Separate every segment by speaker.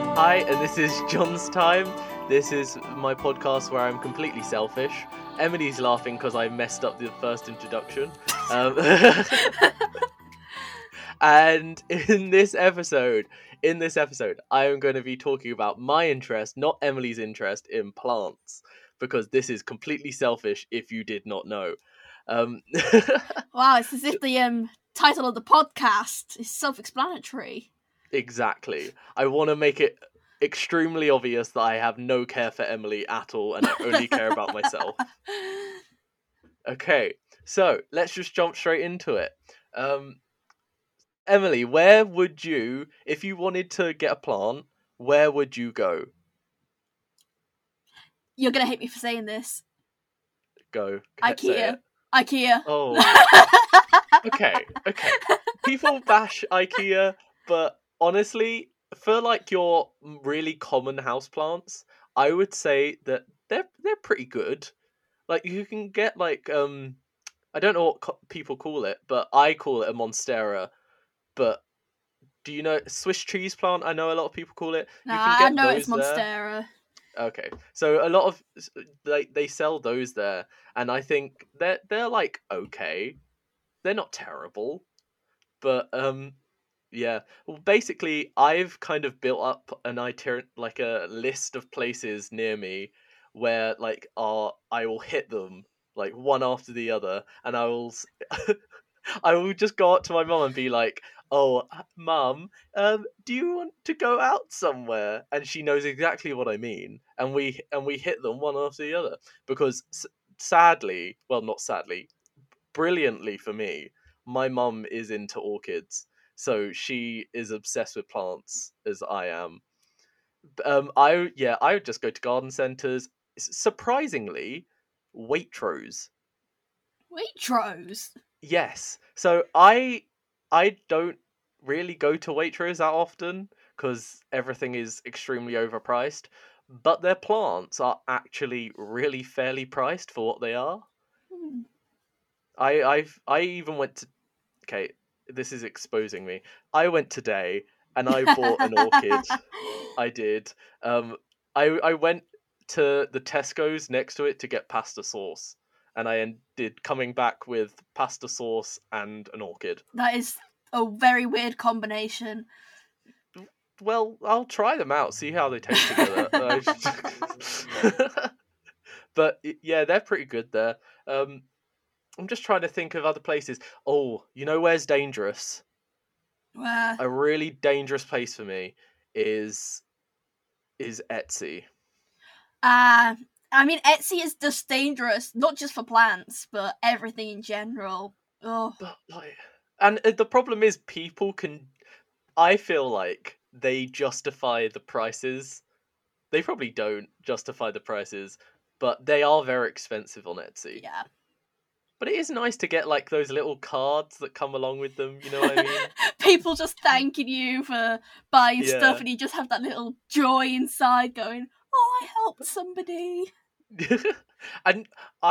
Speaker 1: Hi, and this is John's Time. This is my podcast where I'm completely selfish. Emily's laughing because I messed up the first introduction. And in this episode, I am going to be talking about my interest, not Emily's interest, in plants, because this is completely selfish if you did not know.
Speaker 2: Wow, it's as if the title of the podcast is self-explanatory.
Speaker 1: Exactly. I want to make it extremely obvious that I have no care for Emily at all and I only care about myself. Okay, so let's just jump straight into it. Emily, where would you, if you wanted to get a plant, where would you go?
Speaker 2: You're gonna hate me for saying this.
Speaker 1: Go. Say
Speaker 2: IKEA.
Speaker 1: it.
Speaker 2: IKEA.
Speaker 1: Oh. Okay. People bash IKEA, but honestly, for like your really common houseplants, I would say that they're pretty good. Like you can get like I don't know what people call it, but I call it a monstera. But do you know Swiss cheese plant? I know a lot of people call it.
Speaker 2: Nah,
Speaker 1: You can get
Speaker 2: I know
Speaker 1: those
Speaker 2: it's Monstera.
Speaker 1: there. Okay, so a lot of they sell those there, and I think they're like okay, they're not terrible, but yeah. Well, basically, I've kind of built up an itinerant, like a list of places near me where like I will hit them like one after the other, and I will just go up to my mum and be like, "Oh, mum, do you want to go out somewhere?" And she knows exactly what I mean, and we hit them one after the other because sadly, well, not sadly, brilliantly for me, my mum is into orchids, so she is obsessed with plants as I am. I would just go to garden centres. Surprisingly, Waitrose.
Speaker 2: Waitrose.
Speaker 1: Yes. So I don't really go to Waitrose that often because everything is extremely overpriced. But their plants are actually really fairly priced for what they are. I even went to okay, this is exposing me. I went today and I bought an orchid. I did. I went to the Tesco's next to it to get pasta sauce, and I ended coming back with pasta sauce and an orchid.
Speaker 2: That is a very weird combination.
Speaker 1: Well, I'll try them out, see how they taste together. But yeah, they're pretty good there. I'm just trying to think of other places. Oh, you know where's dangerous?
Speaker 2: Where?
Speaker 1: A really dangerous place for me is Etsy.
Speaker 2: I mean, Etsy is just dangerous, not just for plants, but everything in general. Oh.
Speaker 1: But like, and the problem is people can. I feel like they justify the prices. They probably don't justify the prices, but they are very expensive on Etsy.
Speaker 2: Yeah.
Speaker 1: But it is nice to get like those little cards that come along with them. You know what I mean?
Speaker 2: People just thanking you for buying stuff, and you just have that little joy inside, going, "Oh, I helped somebody."
Speaker 1: And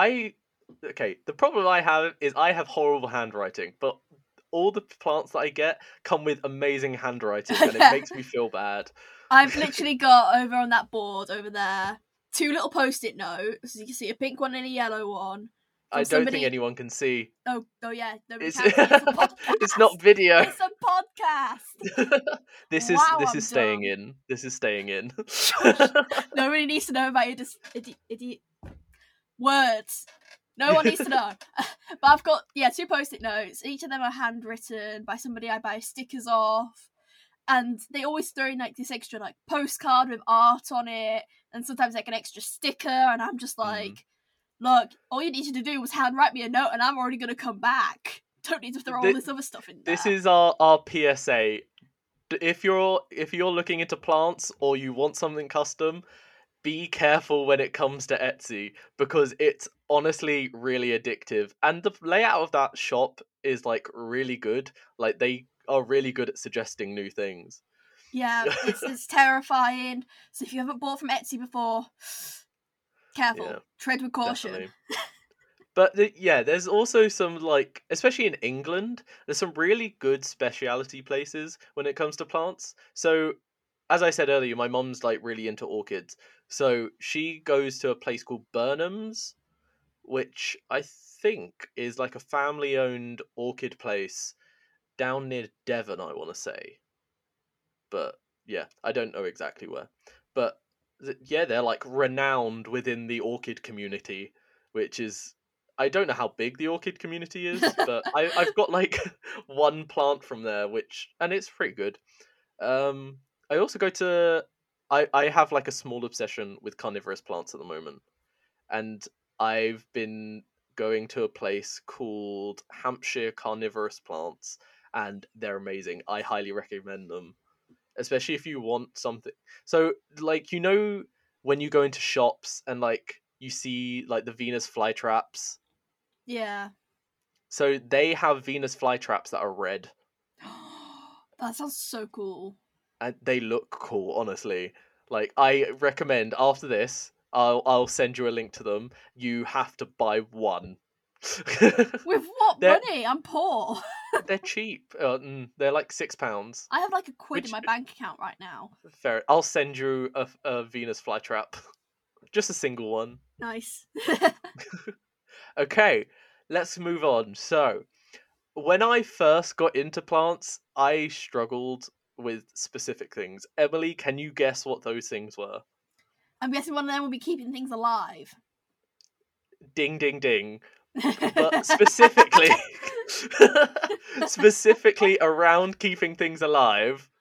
Speaker 1: the problem I have is I have horrible handwriting, but all the plants that I get come with amazing handwriting, and it makes me feel bad.
Speaker 2: I've literally got over on that board over there 2 little post-it notes. You can see a pink one and a yellow one.
Speaker 1: I don't think anyone can see.
Speaker 2: Oh yeah, nobody
Speaker 1: It's...
Speaker 2: can see. It's a podcast.
Speaker 1: It's not video.
Speaker 2: It's a podcast.
Speaker 1: This is staying in. This is staying in.
Speaker 2: Nobody needs to know about your idiot words. No one needs to know. But I've got 2 post-it notes. Each of them are handwritten by somebody I buy stickers off. And they always throw in like this extra like postcard with art on it, and sometimes like an extra sticker, and I'm just like, look, all you needed to do was handwrite me a note and I'm already gonna come back. Don't need to throw all this other stuff in there.
Speaker 1: This is our PSA. If you're looking into plants or you want something custom, be careful when it comes to Etsy, because it's honestly really addictive. And the layout of that shop is like really good. Like they are really good at suggesting new things.
Speaker 2: Yeah, it's terrifying. So if you haven't bought from Etsy before, careful. Yeah, tread with caution.
Speaker 1: But there's also some, like, especially in England, there's some really good specialty places when it comes to plants. So as I said earlier, my mom's like really into orchids, so she goes to a place called Burnham's, which I think is like a family-owned orchid place down near Devon, I want to say. But yeah, I don't know exactly where. But yeah, they're like renowned within the orchid community, which is, I don't know how big the orchid community is, but I've got like one plant from there, which, and it's pretty good. I also go to, I have like a small obsession with carnivorous plants at the moment, and I've been going to a place called Hampshire Carnivorous Plants, and they're amazing. I highly recommend them, especially if you want something. So, like, when you go into shops and like you see like the Venus flytraps.
Speaker 2: Yeah.
Speaker 1: So they have Venus flytraps that are red,
Speaker 2: That sounds so cool.
Speaker 1: and they look cool. Honestly, like I recommend after this, I'll send you a link to them. You have to buy one.
Speaker 2: With what
Speaker 1: they're
Speaker 2: money? I'm poor.
Speaker 1: they're cheap. They're like £6.
Speaker 2: I have like a quid in
Speaker 1: Which
Speaker 2: my bank account right now.
Speaker 1: fair. I'll send you a Venus flytrap, just a single one.
Speaker 2: Nice.
Speaker 1: Okay, let's move on. So, when I first got into plants, I struggled with specific things. Emily, can you guess what those things were?
Speaker 2: I'm guessing one of them will be keeping things alive.
Speaker 1: Ding, ding, ding. But specifically, specifically around keeping things alive,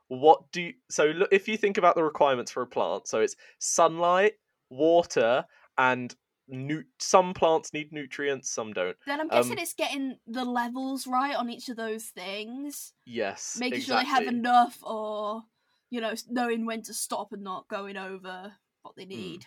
Speaker 1: so look, if you think about the requirements for a plant, so it's sunlight, water, and some plants need nutrients, some don't.
Speaker 2: Then I'm guessing it's getting the levels right on each of those things.
Speaker 1: Yes,
Speaker 2: Making
Speaker 1: exactly.
Speaker 2: sure they have enough, or, knowing when to stop and not going over what they need.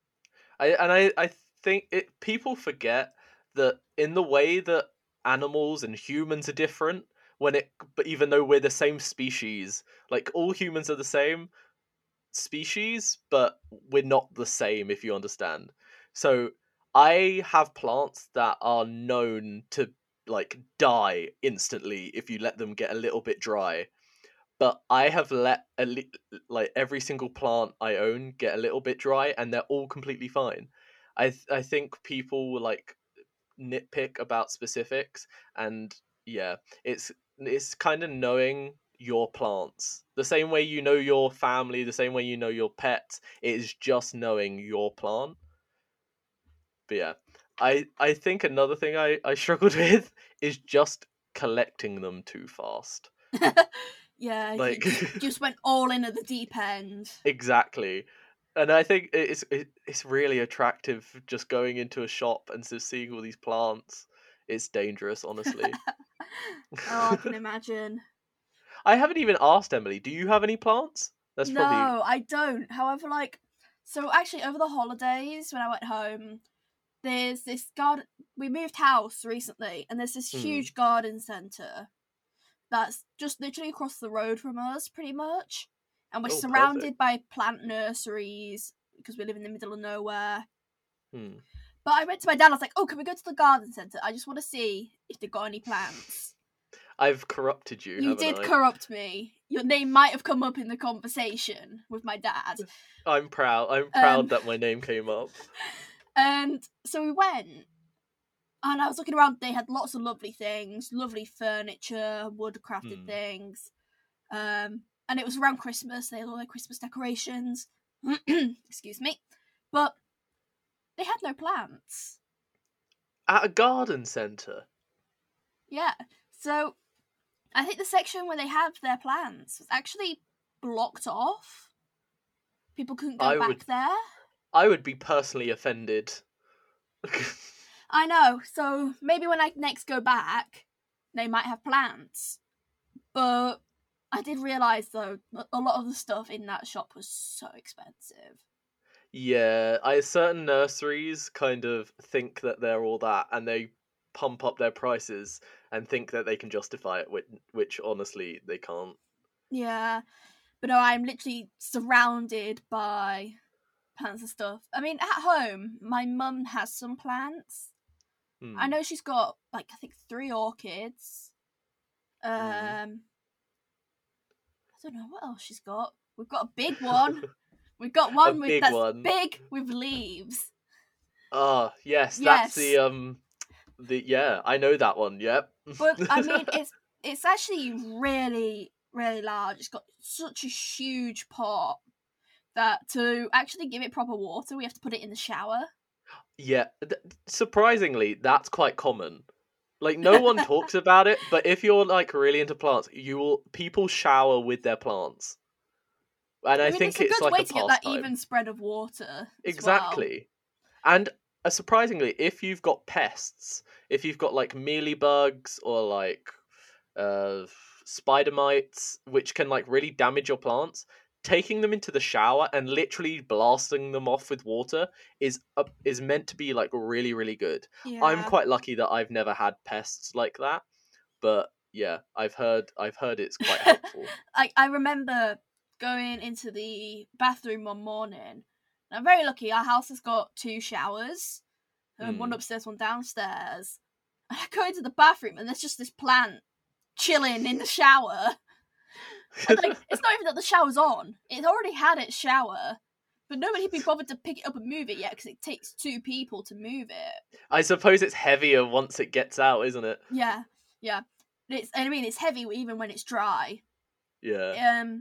Speaker 1: I think people forget that in the way that animals and humans are different, but even though we're the same species, like all humans are the same species, but we're not the same, if you understand. So I have plants that are known to like die instantly if you let them get a little bit dry. But I have let like every single plant I own get a little bit dry, and they're all completely fine. I think people will like nitpick about specifics, and yeah, it's kind of knowing your plants the same way you know your family, the same way you know your pets. It is just knowing your plant. But yeah, I think another thing I struggled with is just collecting them too fast.
Speaker 2: Yeah,
Speaker 1: Like
Speaker 2: you just went all in at the deep end.
Speaker 1: exactly. And I think it's really attractive just going into a shop and just seeing all these plants. It's dangerous, honestly.
Speaker 2: Oh, I can imagine.
Speaker 1: I haven't even asked Emily, do you have any plants? That's probably
Speaker 2: No, I don't. However, so actually over the holidays when I went home, there's this garden. We moved house recently, and there's this huge garden centre that's just literally across the road from us, pretty much. And we're surrounded by plant nurseries because we live in the middle of nowhere. But I went to my dad, I was like, oh, can we go to the garden centre? I just want to see if they've got any plants.
Speaker 1: I've corrupted you.
Speaker 2: You did corrupt me. Your name might have come up in the conversation with my dad.
Speaker 1: I'm proud. I'm proud that my name came up.
Speaker 2: And so we went, and I was looking around. They had lots of lovely things, lovely furniture, wood-crafted things. And it was around Christmas. They had all their Christmas decorations. Excuse me. But they had no plants.
Speaker 1: At a garden centre?
Speaker 2: Yeah. So I think the section where they have their plants was actually blocked off. People couldn't go back there.
Speaker 1: I would be personally offended.
Speaker 2: I know. So maybe when I next go back, they might have plants. But I did realise, though, a lot of the stuff in that shop was so expensive.
Speaker 1: Yeah, certain nurseries kind of think that they're all that, and they pump up their prices and think that they can justify it, which honestly they can't.
Speaker 2: Yeah, but no, I'm literally surrounded by plants and stuff. I mean, at home, my mum has some plants. I know she's got, I think 3 orchids. I don't know what else she's got. We've got a big one. We've got
Speaker 1: A
Speaker 2: one
Speaker 1: big
Speaker 2: that's
Speaker 1: one.
Speaker 2: big with leaves.
Speaker 1: Ah, yes, that's
Speaker 2: Yes,
Speaker 1: yeah, I know that one. Yep.
Speaker 2: but I mean, it's actually really, really large. It's got such a huge pot that to actually give it proper water, we have to put it in the shower.
Speaker 1: Yeah, surprisingly, that's quite common. Like no one talks about it, but if you're like really into plants, people shower with their plants. And
Speaker 2: I
Speaker 1: I
Speaker 2: mean, it's
Speaker 1: think
Speaker 2: a
Speaker 1: it's
Speaker 2: good
Speaker 1: like
Speaker 2: way
Speaker 1: a
Speaker 2: to get that
Speaker 1: pastime.
Speaker 2: even spread of water as well.
Speaker 1: Exactly. And surprisingly, if you've got pests, if you've got like mealybugs or like uh spider mites, which can like really damage your plants, taking them into the shower and literally blasting them off with water is meant to be like really really good. I'm
Speaker 2: Yeah.
Speaker 1: quite lucky that I've never had pests like that, but yeah, I've heard it's quite helpful.
Speaker 2: I remember going into the bathroom one morning. And I'm very lucky. Our house has got 2 showers, one
Speaker 1: Mm.
Speaker 2: upstairs, one downstairs. And I go into the bathroom, and there's just this plant chilling in the shower. And like, it's not even that the shower's on; it's already had its shower, but nobody'd be bothered to pick it up and move it yet because it takes 2 people to move it.
Speaker 1: I suppose it's heavier once it gets out, isn't it?
Speaker 2: Yeah, yeah. I mean, it's heavy even when it's dry.
Speaker 1: Yeah.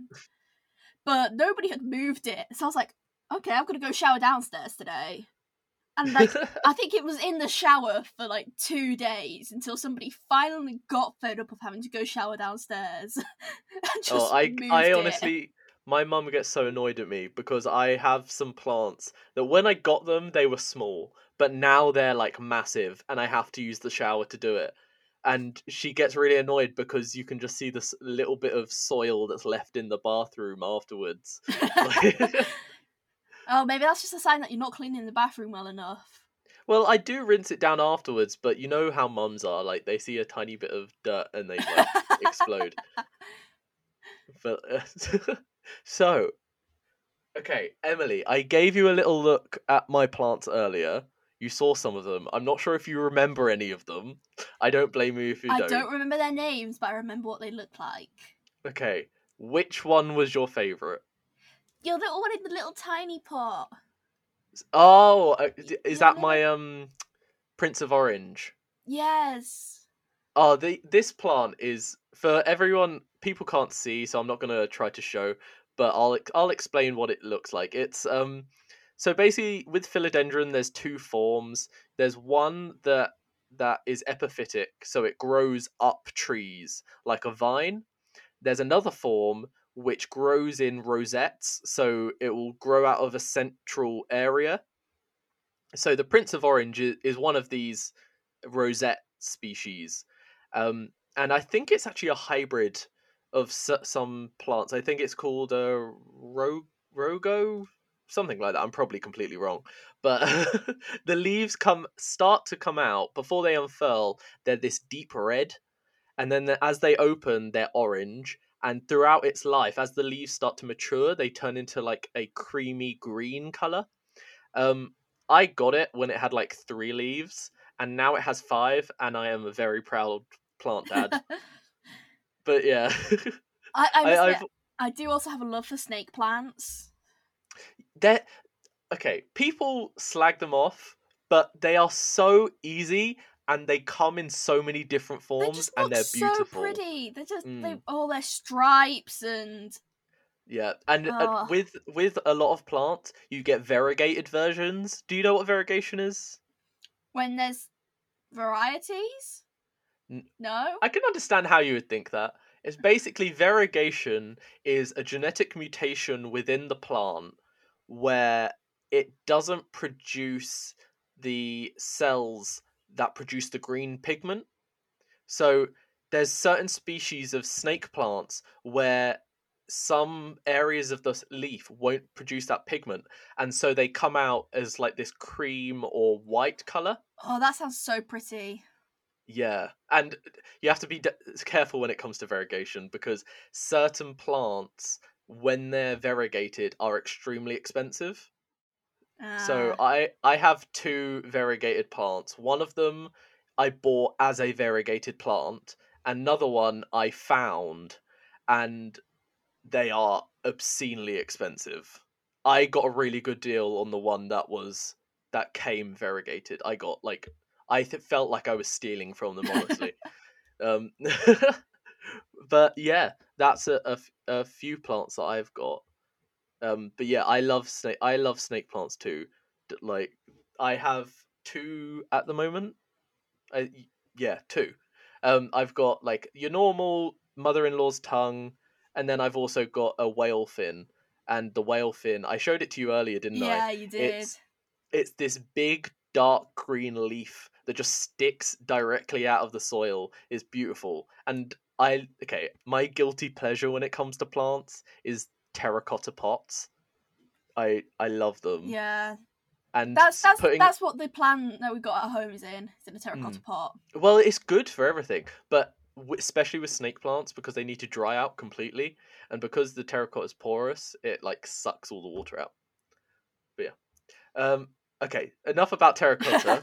Speaker 2: But nobody had moved it. So I was like, okay, I'm gonna go shower downstairs today. And like, I think it was in the shower for like 2 days until somebody finally got fed up of having to go shower downstairs and just
Speaker 1: Oh, I
Speaker 2: moved
Speaker 1: I
Speaker 2: it.
Speaker 1: honestly, my mum gets so annoyed at me because I have some plants that when I got them they were small, but now they're like massive, and I have to use the shower to do it. And she gets really annoyed because you can just see this little bit of soil that's left in the bathroom afterwards.
Speaker 2: Oh, maybe that's just a sign that you're not cleaning the bathroom well enough.
Speaker 1: Well, I do rinse it down afterwards, but you know how mums are, like they see a tiny bit of dirt and they like explode. But so, okay, Emily, I gave you a little look at my plants earlier. You saw some of them. I'm not sure if you remember any of them. I don't blame you if you
Speaker 2: I
Speaker 1: don't.
Speaker 2: don't remember their names, but I remember what they look like.
Speaker 1: Okay, which one was your favourite?
Speaker 2: Your little one in the little tiny pot.
Speaker 1: Oh, is
Speaker 2: Your
Speaker 1: that
Speaker 2: little...
Speaker 1: my Prince of Orange?
Speaker 2: Yes.
Speaker 1: Oh, this plant is for everyone. People can't see, so I'm not gonna try to show, but I'll explain what it looks like. It's so basically with philodendron, there's 2 forms. There's one that is epiphytic, so it grows up trees like a vine. There's another form which grows in rosettes, so it will grow out of a central area. So the Prince of Orange is one of these rosette species, and I think it's actually a hybrid of some plants. I think it's called a rogo, something like that. I'm probably completely wrong, but the leaves start to come out before they unfurl. They're this deep red, and then as they open, they're orange. And throughout its life, as the leaves start to mature, they turn into like a creamy green color. Um, I got it when it had like 3 leaves, and now it has 5, and I am a very proud plant dad. But yeah,
Speaker 2: I must admit,
Speaker 1: I've
Speaker 2: I do also have a love for snake plants.
Speaker 1: they're okay. People slag them off, but they are so easy, and they come in so many different
Speaker 2: They
Speaker 1: forms,
Speaker 2: just
Speaker 1: and
Speaker 2: look
Speaker 1: they're
Speaker 2: so
Speaker 1: beautiful.
Speaker 2: pretty. They
Speaker 1: Mm.
Speaker 2: all their stripes and
Speaker 1: Yeah, and
Speaker 2: oh,
Speaker 1: with a lot of plants, you get variegated versions. Do you know what variegation is?
Speaker 2: when there's varieties.
Speaker 1: N-
Speaker 2: No.
Speaker 1: I can understand how you would think that. It's basically variegation is a genetic mutation within the plant where it doesn't produce the cells that produce the green pigment. So there's certain species of snake plants where some areas of the leaf won't produce that pigment, and so they come out as like this cream or white color.
Speaker 2: Oh, that sounds so pretty.
Speaker 1: Yeah, and you have to be careful when it comes to variegation because certain plants, when they're variegated, are extremely expensive. So
Speaker 2: Ah,
Speaker 1: I have 2 variegated plants. One of them I bought as a variegated plant. Another one I found, and they are obscenely expensive. I got a really good deal on the one that came variegated. I got like felt like I was stealing from them, honestly. Um, but yeah, that's a few plants that I've got. But yeah, I love snake plants too. Like I have two at the moment. I, yeah, two. I've got like your normal mother-in-law's tongue, and then I've also got a whale fin. And the whale fin, I showed it to you earlier, didn't I?
Speaker 2: Yeah, you did.
Speaker 1: It's this big dark green leaf that just sticks directly out of the soil. Is beautiful. And my guilty pleasure when it comes to plants is terracotta pots. I love them.
Speaker 2: Yeah.
Speaker 1: And putting
Speaker 2: That's what the plant that we got at home is in. It's in a terracotta pot.
Speaker 1: well, it's good for everything, but especially with snake plants because they need to dry out completely, and because the terracotta is porous, it like sucks all the water out. But yeah, okay, enough about terracotta.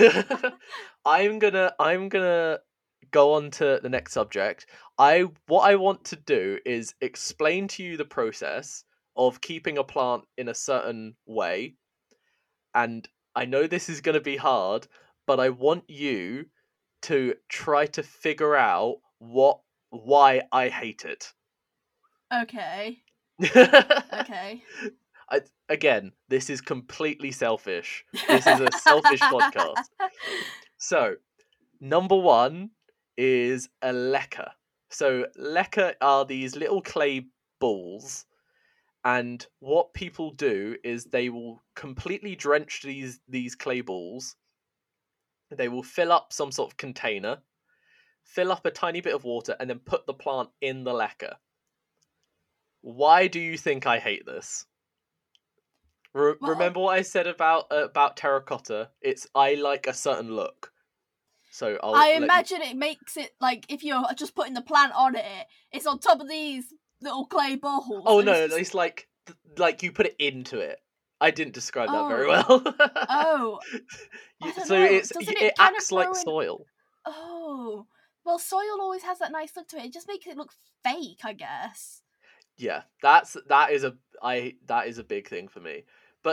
Speaker 1: I'm gonna go on to the next subject. What I want to do is explain to you the process of keeping a plant in a certain way, and I know this is going to be hard, but I want you to try to figure out why I hate it.
Speaker 2: Okay. Okay.
Speaker 1: Again, this is completely selfish. This is a selfish podcast. So, number one is a leca. So, leca are these little clay balls, and what people do is they will completely drench these clay balls. They will fill up some sort of container, fill up a tiny bit of water, and then put the plant in the leca. Why do you think I hate this? Remember what I said about terracotta? It's I like a certain look. So
Speaker 2: I imagine it makes it like if you're just putting the plant on it, it's on top of these little clay balls.
Speaker 1: Oh no, it's like you put it into it. I didn't describe that very well.
Speaker 2: Oh.
Speaker 1: So it acts like soil.
Speaker 2: Oh. Well, soil always has that nice look to it. It just makes it look fake, I guess.
Speaker 1: Yeah, that is a big thing for me. But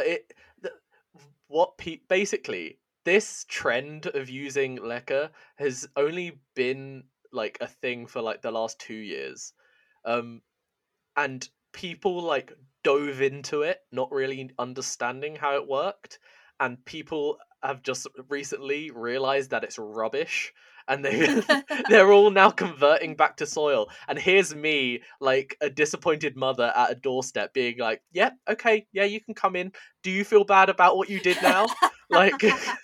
Speaker 1: basically this trend of using leca has only been like a thing for like the last 2 years. And people like dove into it not really understanding how it worked, and people have just recently realized that it's rubbish, and they're all now converting back to soil. And here's me, like a disappointed mother at a doorstep, being like, "Yeah, okay, yeah, you can come in. Do you feel bad about what you did now?" Like,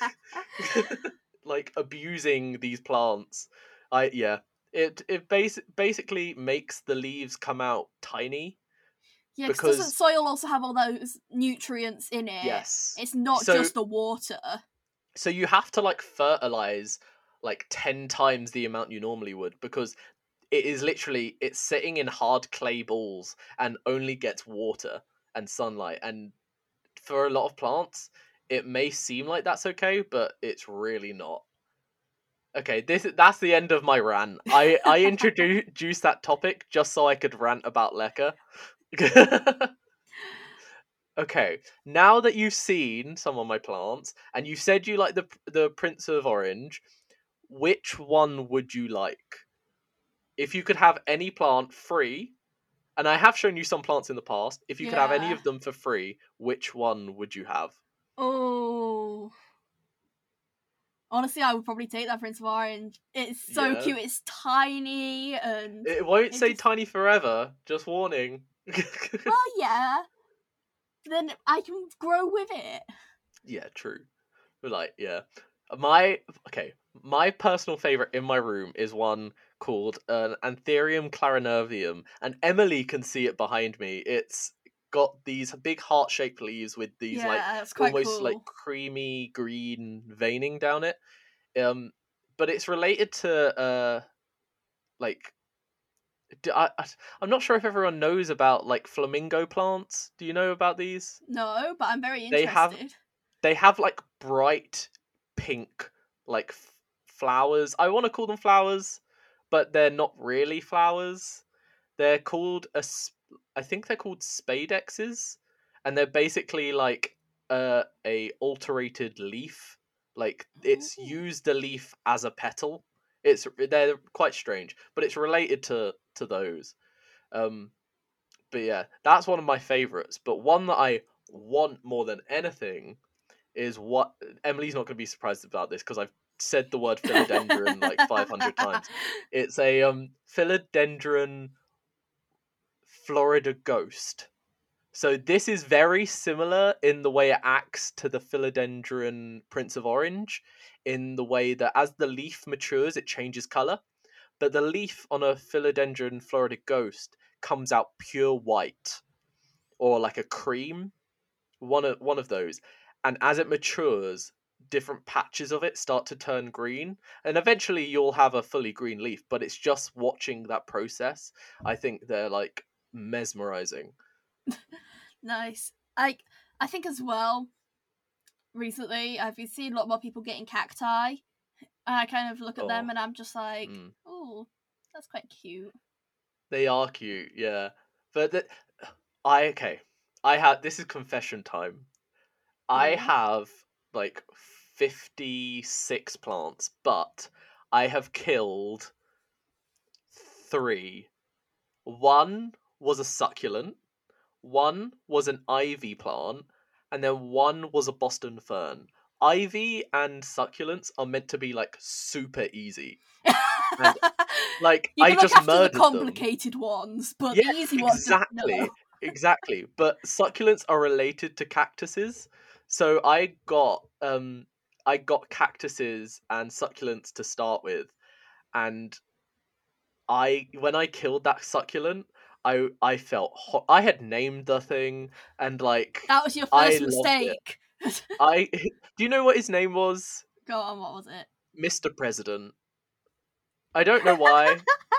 Speaker 1: like abusing these plants. It basically makes the leaves come out tiny.
Speaker 2: Yeah, because doesn't soil also have all those nutrients in it?
Speaker 1: Yes.
Speaker 2: It's not just the water.
Speaker 1: So you have to like fertilize like 10 times the amount you normally would, because it's sitting in hard clay balls and only gets water and sunlight. And for a lot of plants, it may seem like that's okay, but it's really not. Okay, that's the end of my rant. I introduced that topic just so I could rant about leca. Okay, now that you've seen some of my plants and you said you like the Prince of Orange, which one would you like? If you could have any plant free, and I have shown you some plants in the past, if you could have any of them for free, which one would you have?
Speaker 2: Oh. Honestly, I would probably take that Prince of Orange. It's so cute. It's tiny and
Speaker 1: it won't say tiny forever. Just warning.
Speaker 2: Well, yeah. Then I can grow with it.
Speaker 1: Yeah, true. Like, yeah. My personal favorite in my room is one called Anthurium clarinervium, and Emily can see it behind me. It's got these big heart-shaped leaves with these almost
Speaker 2: cool.
Speaker 1: like creamy green veining down it. But it's related to like I'm not sure if everyone knows about like flamingo plants. Do you know about these?
Speaker 2: No, but I'm very interested.
Speaker 1: They have like bright pink like flowers. I want to call them flowers, but they're not really flowers. They're called I think they're called spadexes, and they're basically like a alterated leaf. Like it's
Speaker 2: Ooh.
Speaker 1: used the leaf as a petal. They're quite strange, but it's related to those. Um, but yeah, that's one of my favorites. But one that I want more than anything is what Emily's not going to be surprised about this because I've said the word philodendron like 500 times. It's a philodendron Florida ghost. So this is very similar in the way it acts to the philodendron Prince of Orange, in the way that as the leaf matures, it changes color. But the leaf on a philodendron Florida ghost comes out pure white, or like a cream, one of those. And as it matures, different patches of it start to turn green, and eventually you'll have a fully green leaf. But it's just watching that process. I think they're like mesmerizing.
Speaker 2: Nice. I think as well, recently I've been seeing a lot more people getting cacti. And I kind of look at them
Speaker 1: Oh,
Speaker 2: and I'm just like,
Speaker 1: mm.
Speaker 2: oh, that's quite cute.
Speaker 1: They are cute, yeah. But okay. I have this is confession time. I
Speaker 2: Ooh.
Speaker 1: have like 56 plants, but I have killed 3. One was a succulent, one was an ivy plant, and then one was a Boston fern. Ivy and succulents are meant to be like super easy. And like
Speaker 2: You
Speaker 1: I
Speaker 2: can look
Speaker 1: just
Speaker 2: after the
Speaker 1: murdered them.
Speaker 2: complicated ones, but
Speaker 1: Yeah,
Speaker 2: the easy ones, no.
Speaker 1: exactly. But succulents are related to cactuses, so I got cactuses and succulents to start with, and when I killed that succulent, I felt I had named the thing, and like
Speaker 2: That was your
Speaker 1: I
Speaker 2: first
Speaker 1: loved it.
Speaker 2: mistake.
Speaker 1: Do you know what his name was?
Speaker 2: Go on, what was it?
Speaker 1: Mr. President. I don't know why.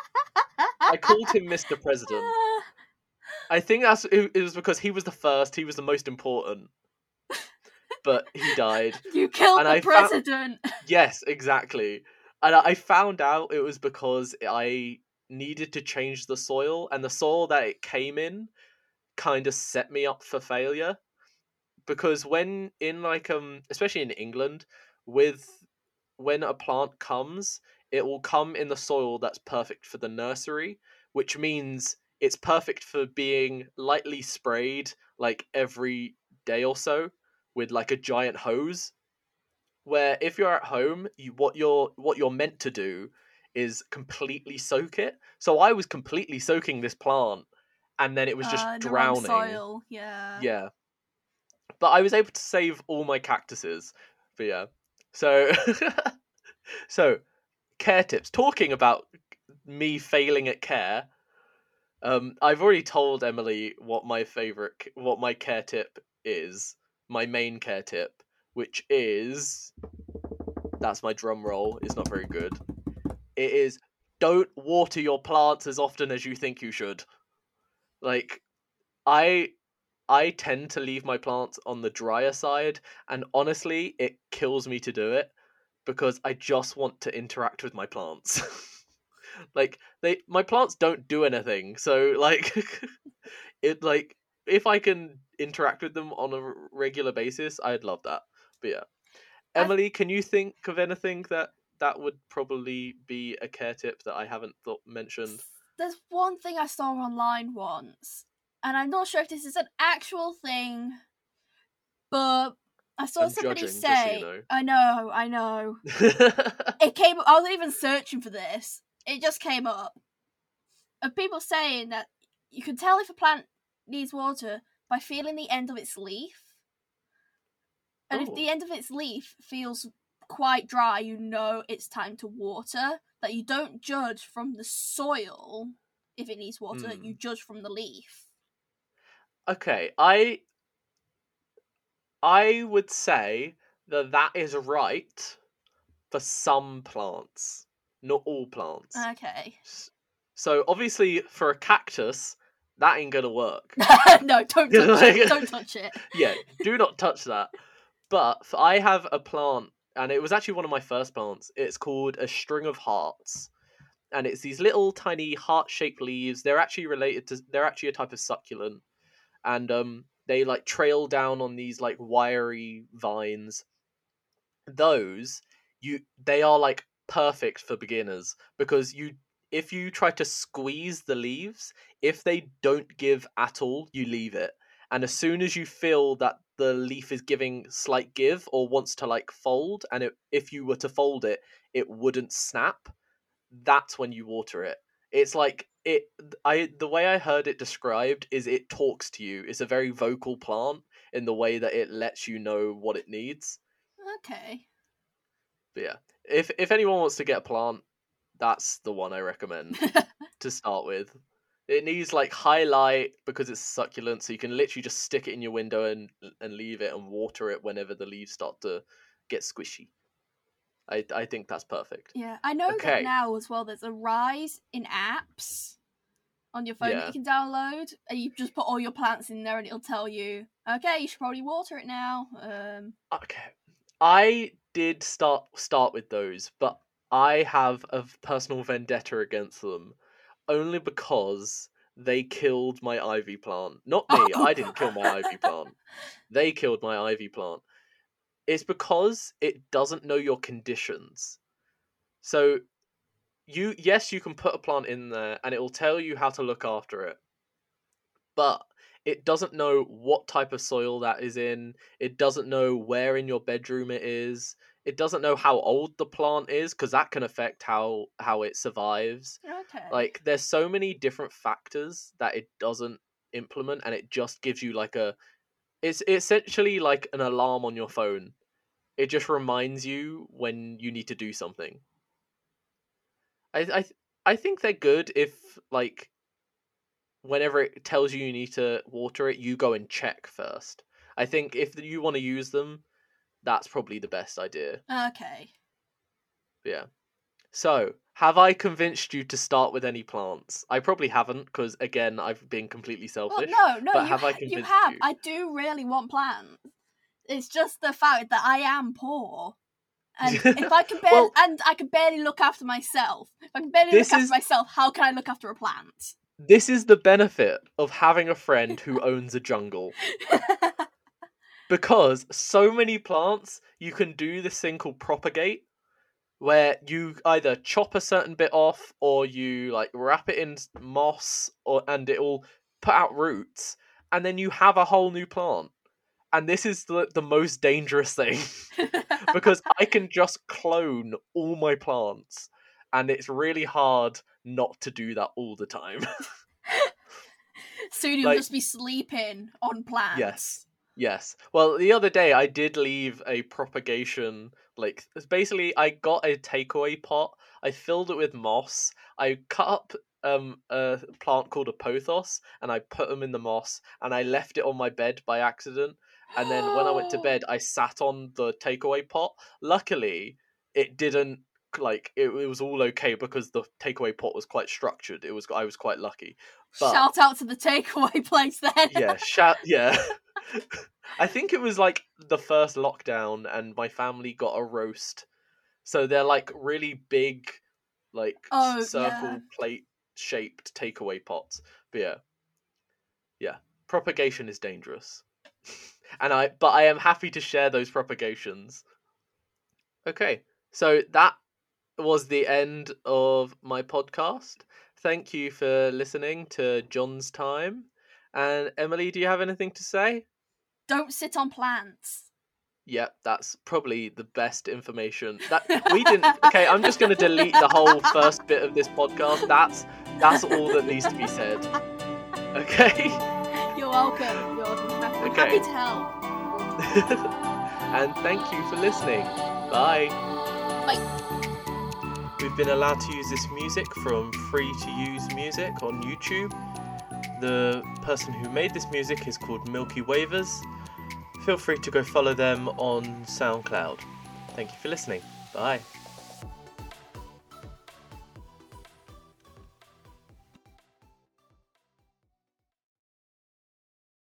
Speaker 1: I called him Mr. President. I think it was because he was the first, he was the most important, but he died.
Speaker 2: You killed
Speaker 1: And
Speaker 2: the
Speaker 1: I
Speaker 2: president!
Speaker 1: yes, exactly. And I found out it was because I needed to change the soil, and the soil that it came in kind of set me up for failure. Because when in like especially in England, when a plant comes, it will come in the soil that's perfect for the nursery, which means it's perfect for being lightly sprayed like every day or so with like a giant hose. Where if you're at home, what you're meant to do is completely soak it. So I was completely soaking this plant, and then it was just
Speaker 2: In the wrong
Speaker 1: drowning.
Speaker 2: soil, yeah.
Speaker 1: Yeah, but I was able to save all my cactuses. But yeah, so so care tips. Talking about me failing at care, I've already told Emily what my care tip is. My main care tip, which is that's my drum roll. It's not very good. It is don't water your plants as often as you think you should. Like I I tend to leave my plants on the drier side, and honestly, it kills me to do it because I just want to interact with my plants. Like my plants don't do anything, so like it like if I can interact with them on a regular basis, I'd love that. But yeah,
Speaker 2: I've,
Speaker 1: Emily, can you think of anything that would probably be a care tip that I haven't mentioned?
Speaker 2: there's one thing I saw online once, and I'm not sure if this is an actual thing, but I saw
Speaker 1: I'm
Speaker 2: somebody
Speaker 1: judging,
Speaker 2: say,
Speaker 1: just so you know.
Speaker 2: I know. It came. I wasn't even searching for this. It just came up. Of people saying that you can tell if a plant needs water by feeling the end of its leaf. And if the end of its leaf feels quite dry, you know it's time to water. That you don't judge from the soil if it needs water, you judge from the leaf.
Speaker 1: Okay, I would say that is right for some plants, not all plants.
Speaker 2: Okay.
Speaker 1: So obviously for a cactus, that ain't gonna work.
Speaker 2: No, don't touch it. Don't touch it.
Speaker 1: Yeah, do not touch that. But I have a plant, and it was actually one of my first plants. It's called a string of hearts, and it's these little tiny heart-shaped leaves. They're actually they're actually a type of succulent, and they like trail down on these like wiry vines. Those they are like perfect for beginners, because if you try to squeeze the leaves, if they don't give at all, you leave it. And as soon as you feel that the leaf is giving slight give or wants to like fold, and if you were to fold it, it wouldn't snap, that's when you water it. It's like the way I heard it described is it talks to you. It's a very vocal plant in the way that it lets you know what it needs.
Speaker 2: Okay.
Speaker 1: But yeah, if anyone wants to get a plant, that's the one I recommend to start with. It needs like high light because it's succulent, so you can literally just stick it in your window and leave it and water it whenever the leaves start to get squishy. I think that's perfect.
Speaker 2: Yeah, I know that now as well. There's a rise in apps on your phone that you can download, and you just put all your plants in there, and it'll tell you, okay, you should probably water it now.
Speaker 1: Okay, I did start with those, but I have a personal vendetta against them, only because they killed my ivy plant. Not me. I didn't kill my ivy plant. They killed my ivy plant. It's because it doesn't know your conditions. So you can put a plant in there and it will tell you how to look after it. But it doesn't know what type of soil that is in. It doesn't know where in your bedroom it is. It doesn't know how old the plant is, because that can affect how it survives.
Speaker 2: Okay.
Speaker 1: Like, there's so many different factors that it doesn't implement, and it just gives you like it's essentially like an alarm on your phone. It just reminds you when you need to do something. I think they're good if, like, whenever it tells you need to water it, you go and check first. I think if you want to use them, that's probably the best idea.
Speaker 2: Okay.
Speaker 1: Yeah. So, have I convinced you to start with any plants? I probably haven't, because again, I've been completely selfish.
Speaker 2: Well, no,
Speaker 1: but have I convinced
Speaker 2: you have. I do really want plants. It's just the fact that I am poor, and if I can barely, and I can barely look after myself. If I can barely look after myself, how can I look after a plant?
Speaker 1: This is the benefit of having a friend who owns a jungle. Because so many plants, you can do this thing called propagate, where you either chop a certain bit off or you like wrap it in moss, and it will put out roots, and then you have a whole new plant. And this is the most dangerous thing, because I can just clone all my plants, and it's really hard not to do that all the time.
Speaker 2: Soon you'll just be sleeping on plants.
Speaker 1: Yes. Well, the other day I did leave a propagation, like, basically I got a takeaway pot, I filled it with moss, I cut up a plant called a pothos, and I put them in the moss, and I left it on my bed by accident, and then when I went to bed, I sat on the takeaway pot. Luckily, it didn't, like, it was all okay, because the takeaway pot was quite structured. I was quite lucky. But,
Speaker 2: shout out to the takeaway place then.
Speaker 1: Yeah. I think it was like the first lockdown, and my family got a roast. So they're like really big, like circle plate shaped takeaway pots. But yeah, propagation is dangerous. But I am happy to share those propagations. Okay, so that was the end of my podcast. Thank you for listening to John's Time. And Emily, do you have anything to say?
Speaker 2: Don't sit on plants.
Speaker 1: Yep, that's probably the best information. That we didn't. Okay, I'm just going to delete the whole first bit of this podcast. That's all that needs to be said. Okay.
Speaker 2: You're welcome. I'm happy to help.
Speaker 1: And thank you for listening. Bye.
Speaker 2: Bye.
Speaker 1: We've been allowed to use this music from Free to Use Music on YouTube. The person who made this music is called Milky Wavers. Feel free to go follow them on SoundCloud. Thank you for listening. Bye.